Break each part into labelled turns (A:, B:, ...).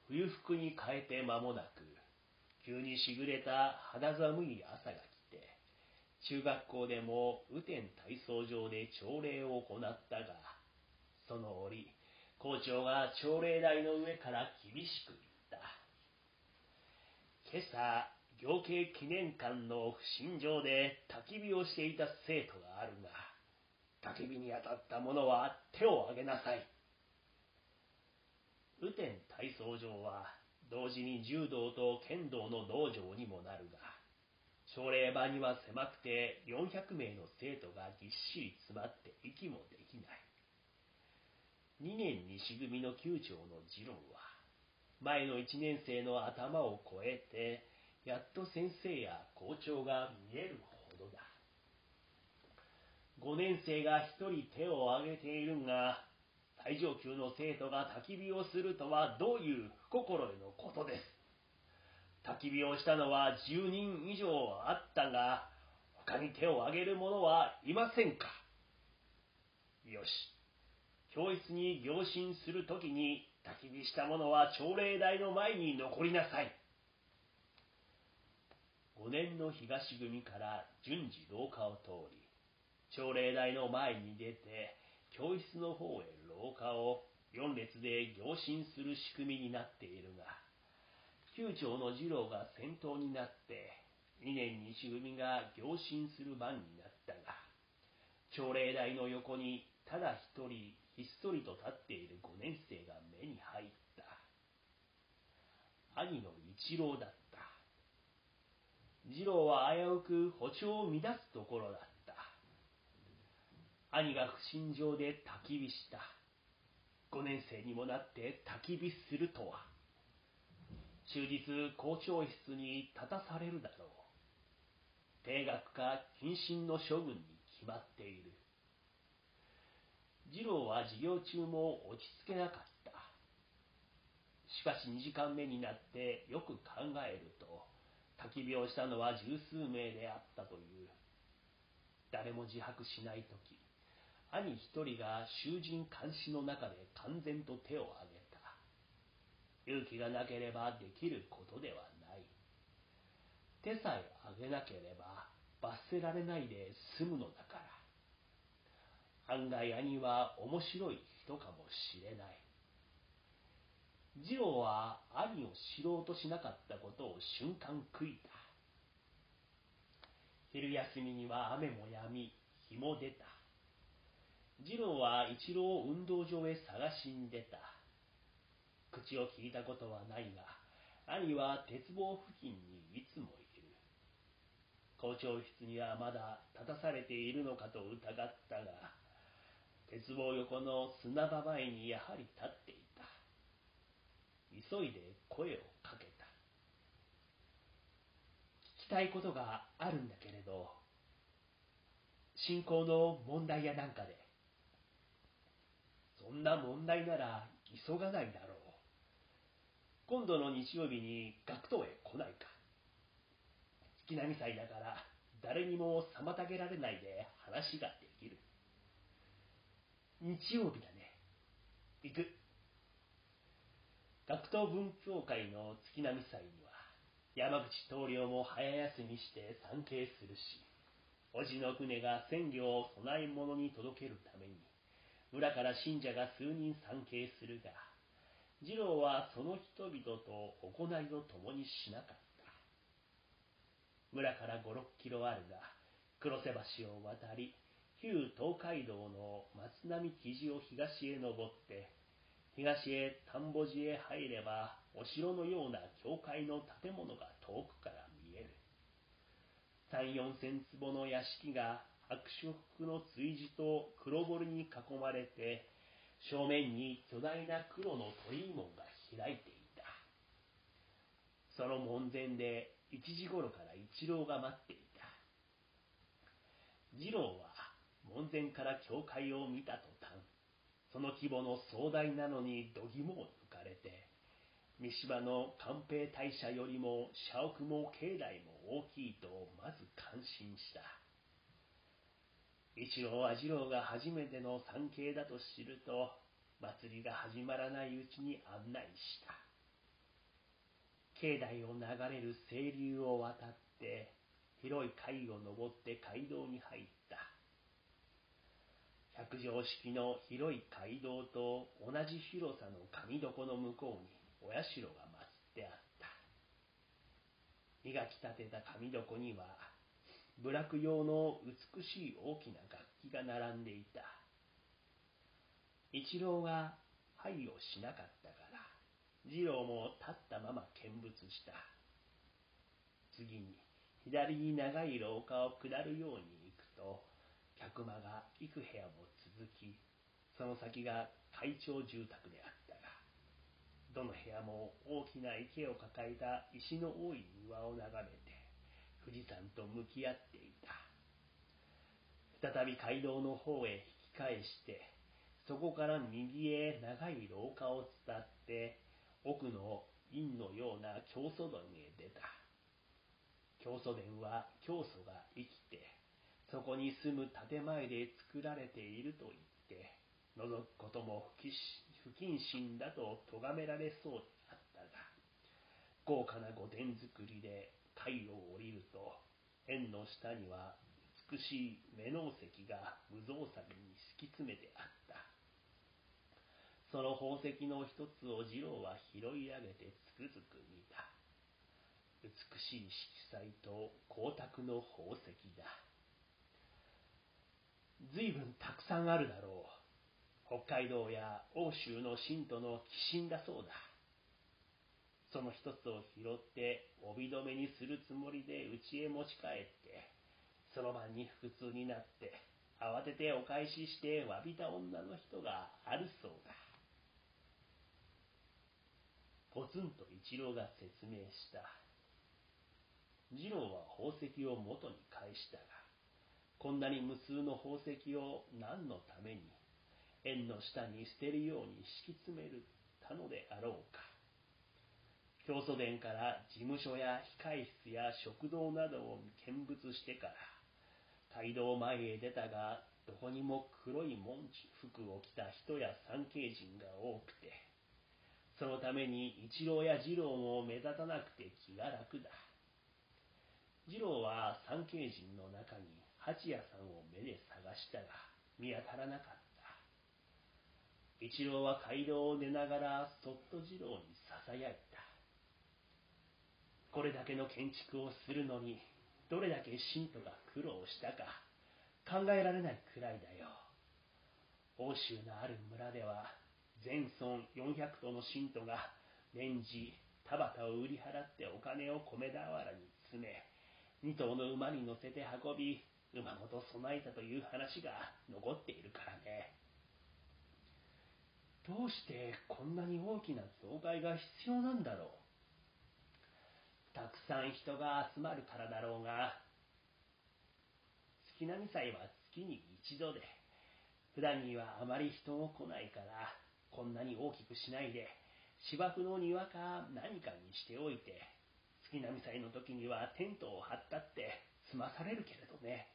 A: 冬服に変えて間もなく、急にしぐれた肌寒い朝が来て、中学校でも雨天体操場で朝礼を行ったが、その折、校長が朝礼台の上から厳しく言った。今朝、行慶記念館の不審場で焚き火をしていた生徒があるが、焚き火に当たった者は手を挙げなさい。雨天体操場は同時に柔道と剣道の道場にもなるが、朝礼場には狭くて400名の生徒がぎっしり詰まって息もできない。2年西組の級長の次郎は、前の1年生の頭を越えて、やっと先生や校長が見えるほどだ。5年生が1人手を挙げているが、最上級の生徒が焚き火をするとはどういう不心得のことです。焚き火をしたのは10人以上あったが、他に手を挙げる者はいませんか。よし、教室に行進するときに焚き火した者は朝礼台の前に残りなさい。5年の東組から順次廊下を通り、朝礼台の前に出て、教室の方へ廊下を4列で行進する仕組みになっているが、級長の次郎が先頭になって、2年西組が行進する番になったが、朝礼台の横にただ一人ひっそりと立っている5年生が目に入った。兄の一郎だった。次郎は危うく歩調を乱すところだった。兄が不審場で焚き火した。5年生にもなって焚き火するとは。終日校長室に立たされるだろう。停学か謹慎の処分に決まっている。次郎は授業中も落ち着けなかった。しかし2時間目になってよく考えると、焚き火をしたのは十数名であったという。誰も自白しないとき、兄一人が囚人監視の中で敢然と手を挙げた。勇気がなければできることではない。手さえ挙げなければ罰せられないで済むのだから。案外兄は面白い人かもしれない。次郎は兄を知ろうとしなかったことを瞬間悔いた。昼休みには雨もやみ、日も出た。次郎は一郎運動場へ探しに出た。口を聞いたことはないが、兄は鉄棒付近にいつもいる。校長室にはまだ立たされているのかと疑ったが、鉄棒横の砂場前にやはり立っていた。急いで声をかけた。聞きたいことがあるんだけれど、進行の問題やなんかで。そんな問題なら急がないだろう。今度の日曜日に学徒へ来ないか。月並祭だから誰にも妨げられないで話ができる。日曜日だね。行く。学徒文教会の月並祭には山口棟梁も早休みして参詣するし、叔父の船が千両を供え物に届けるために村から信者が数人参詣するが、次郎はその人々と行いを共にしなかった。村から5、6キロあるが、黒瀬橋を渡り、旧東海道の松並木地を東へ登って、東へ田んぼ地へ入れば、お城のような教会の建物が遠くから見える。3、4千坪の屋敷が白色の築地と黒堀に囲まれて、正面に巨大な黒の鳥居門が開いていた。その門前で1時頃から一郎が待っていた。次郎は門前から教会を見た途端、その規模の壮大なのに度肝を抜かれて、三島の寛平大社よりも社屋も境内も大きいとまず感心した。一郎は次郎が初めての参詣だと知ると、祭りが始まらないうちに案内した。 境内を流れる清流を渡って、広い階を登って街道に入った。百畳式の広い街道と同じ広さの神床の向こうにお社が祀ってあった。磨き立てた神床には、部落用の美しい大きな楽器が並んでいた。一郎が拝をしなかったから、次郎も立ったまま見物した。次に、左に長い廊下を下るように行くと、客間が幾部屋も続き、その先が会長住宅であったが、どの部屋も大きな池を抱えた石の多い庭を眺めて、富士山と向き合っていた。再び街道の方へ引き返して、そこから右へ長い廊下を伝って、奥の院のような教祖殿へ出た。教祖殿は教祖が生きて、そこに住む建前で作られていると言って、覗くことも不謹慎だと咎められそうであったが、豪華な御殿造りで階を降りると、縁の下には美しい目の石が無造作に敷き詰めてあった。その宝石の一つを次郎は拾い上げてつくづく見た。美しい色彩と光沢の宝石だ。随分たくさんあるだろう。北海道や欧州の信徒の寄進だそうだ。その一つを拾って帯留めにするつもりで家へ持ち帰って、その晩に腹痛になって慌ててお返しして詫びた女の人があるそうだ。ポツンと一郎が説明した。次郎は宝石を元に返したが、こんなに無数の宝石を何のために縁の下に捨てるように敷き詰めるたのであろうか。教祖殿から事務所や控室や食堂などを見物してから街道前へ出たが、どこにも黒い文服を着た人や参詣人が多くて、そのために一郎や次郎も目立たなくて気が楽だ。次郎は参詣人の中に八谷さんを目で探したが見当たらなかった。一郎は街道を出ながらそっと次郎にささやいた。これだけの建築をするのにどれだけ信徒が苦労したか考えられないくらいだよ。欧州のある村では全村400頭の信徒が年次田畑を売り払ってお金を米俵に詰め、2頭の馬に乗せて運び、馬ごと備えたという話が残っているからね。どうしてこんなに大きな増会が必要なんだろう。たくさん人が集まるからだろうが、月並祭は月に一度で、普段にはあまり人も来ないから、こんなに大きくしないで、芝生の庭か何かにしておいて、月並祭の時にはテントを張ったって済まされるけれどね。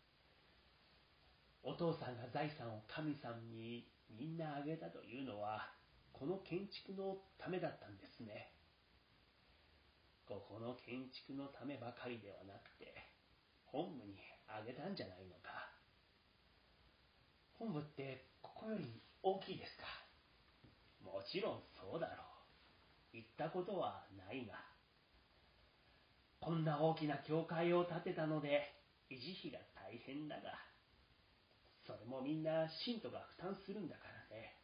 A: お父さんが財産を神さんにみんなあげたというのは、この建築のためだったんですね。ここの建築のためばかりではなくて、本部にあげたんじゃないのか。本部ってここより大きいですか。もちろんそうだろう。行ったことはないが。こんな大きな教会を建てたので維持費が大変だが、それもみんな信徒が負担するんだからね。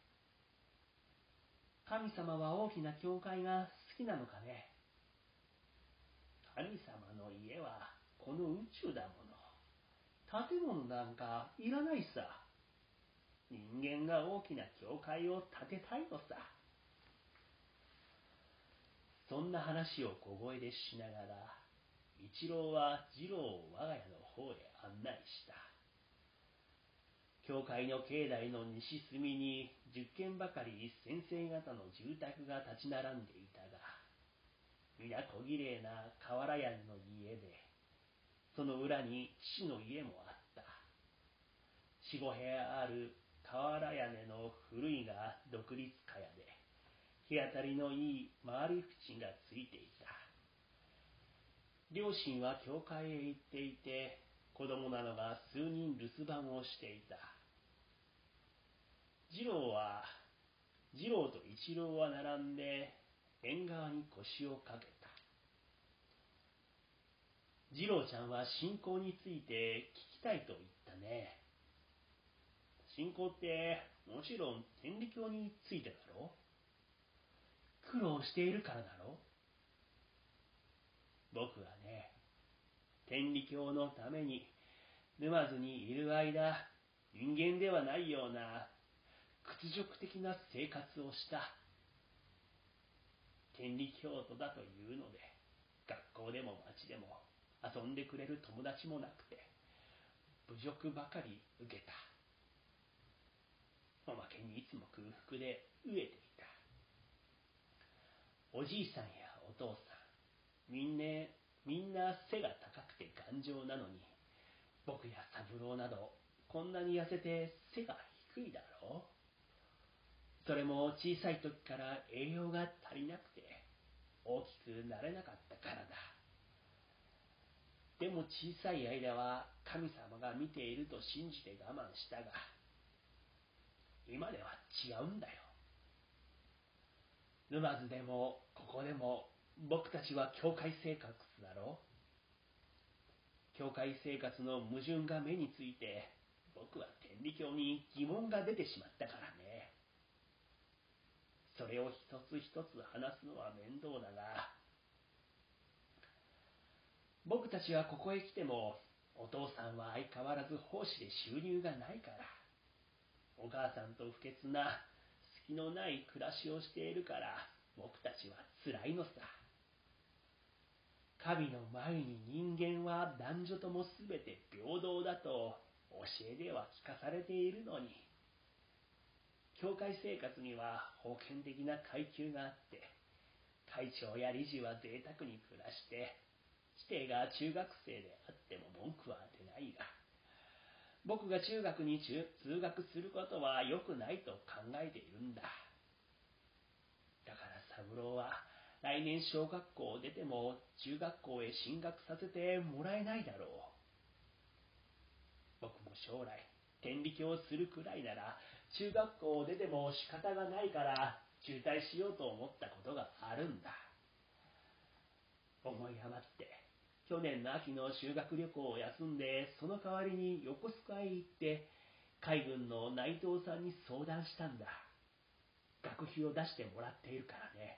A: 神様は大きな教会が好きなのかね。神様の家はこの宇宙だもの。建物なんかいらないさ。人間が大きな教会を建てたいのさ。そんな話を小声でしながら、一郎は次郎を我が家の方へ案内した。教会の境内の西隅に10軒ばかり先生方の住宅が立ち並んでいたが、皆小綺麗な瓦屋根の家で、その裏に父の家もあった。4、5部屋ある瓦屋根の古いが独立家屋で、日当たりのいい回り縁がついていた。 両親は教会へ行っていて、子供などが数人留守番をしていた。次郎と一郎は並んで縁側に腰をかけた。次郎ちゃんは信仰について聞きたいと言ったね。信仰ってもちろん天理教についてだろ？苦労しているからだろ？僕はね、天理教のために沼津にいる間、人間ではないような屈辱的な生活をした。天理教徒だというので、学校でも町でも遊んでくれる友達もなくて、侮辱ばかり受けた。おまけにいつも空腹で飢えていた。おじいさんやお父さん、みんな背が高くて頑丈なのに、僕や三郎などこんなに痩せて背が低いだろう。それも小さい時から栄養が足りなくて大きくなれなかったからだ。でも小さい間は神様が見ていると信じて我慢したが、今では違うんだよ。沼津でもここでも僕たちは教会生活だろう。教会生活の矛盾が目について、僕は天理教に疑問が出てしまったからね。それを一つ一つ話すのは面倒だが、僕たちはここへ来ても、お父さんは相変わらず奉仕で収入がないから、お母さんと不潔な隙のない暮らしをしているから、僕たちは辛いのさ。神の前に人間は男女ともすべて平等だと教えでは聞かされているのに、教会生活には封建的な階級があって、会長や理事は贅沢に暮らして、指定が中学生であっても文句は出ないが、僕が中学に通学することは良くないと考えているんだ。だから三郎は来年小学校を出ても中学校へ進学させてもらえないだろう。僕も将来天理教をするくらいなら中学校を出ても仕方がないから中退しようと思ったことがあるんだ。思い余って去年の秋の修学旅行を休んで、その代わりに横須賀へ行って海軍の内藤さんに相談したんだ。学費を出してもらっているからね。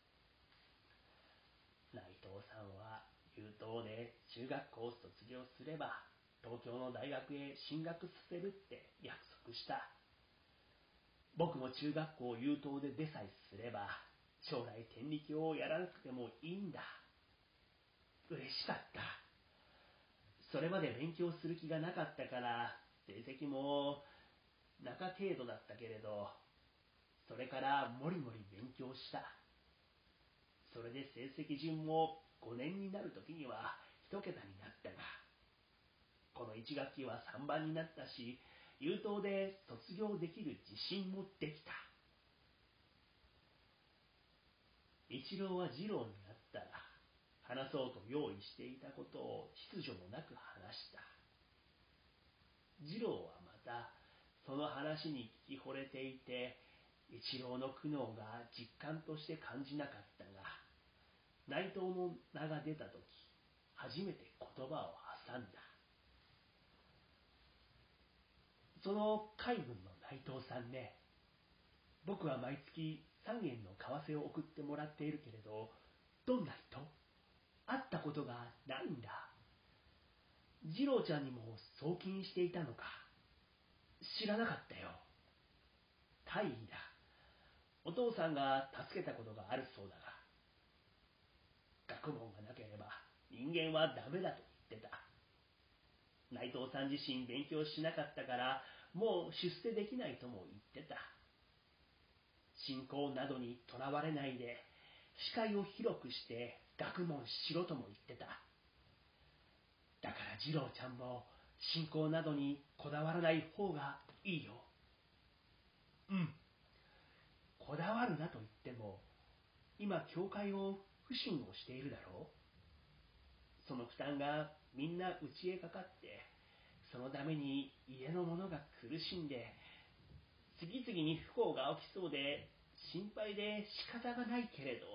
A: 内藤さんは優等で中学校を卒業すれば東京の大学へ進学させるって約束した。僕も中学校優等で出さえすれば将来天理教をやらなくてもいいんだ。嬉しかった。それまで勉強する気がなかったから成績も中程度だったけれど、それからもりもり勉強した。それで成績順も5年になるときには1桁になったが、この1学期は3番になったし、優等で卒業できる自信もできた。一郎は次郎になったら、話そうと用意していたことを秩序もなく話した。次郎はまたその話に聞き惚れていて、一郎の苦悩が実感として感じなかったが、内藤の名が出たとき、初めて言葉を挟んだ。その海軍の内藤さんね、僕は毎月3円の為替を送ってもらっているけれど、どんな人？会ったことがないんだ。次郎ちゃんにも送金していたのか。知らなかったよ。大義だ。お父さんが助けたことがあるそうだが、学問がなければ人間はダメだと言ってた。内藤さん自身勉強しなかったからもう出世できないとも言ってた。信仰などにとらわれないで視界を広くして学問しろとも言ってた。だから次郎ちゃんも信仰などにこだわらない方がいいよ。うん。こだわるなと言っても、今教会を不信をしているだろう。 その負担がみんなうちへかかって、そのために家の者が苦しんで、次々に不幸が起きそうで心配で仕方がないけれど、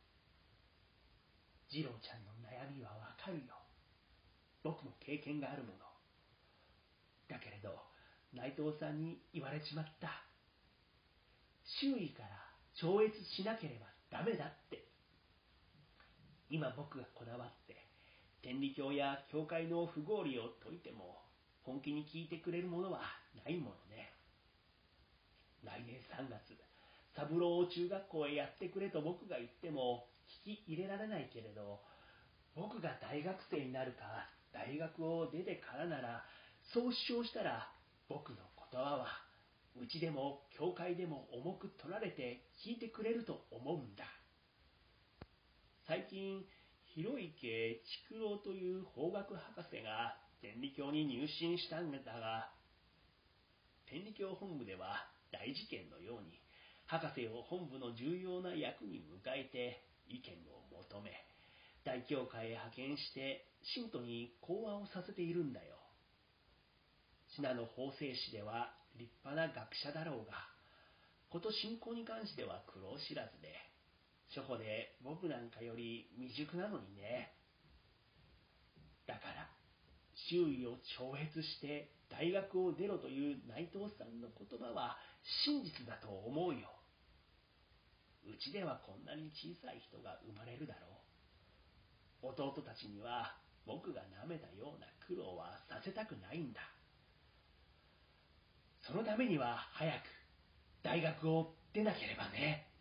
A: 次郎ちゃんの悩みはわかるよ。僕も経験があるもの。だけれど、内藤さんに言われちまった。周囲から超越しなければダメだって。今僕がこだわって、天理教や教会の不合理を説いても、本気に聞いてくれるものはないものね。来年3月、三郎を中学校へやってくれと僕が言っても引き入れられないけれど、僕が大学生になるか大学を出てからなら、そう主張したら僕の言葉はうちでも教会でも重く取られて聞いてくれると思うんだ。最近、広池竹郎という法学博士が天理教に入信したんだが、天理教本部では大事件のように博士を本部の重要な役に迎えて意見を求め、大教会へ派遣して信徒に講話をさせているんだよ。信濃法政史では立派な学者だろうが、こと信仰に関しては苦労知らずで、初歩で僕なんかより未熟なのにね。だから周囲を超越して大学を出ろという内藤さんの言葉は真実だと思うよ。うちではこんなに小さい人が生まれるだろう。弟たちには僕が舐めたような苦労はさせたくないんだ。そのためには早く大学を出なければね。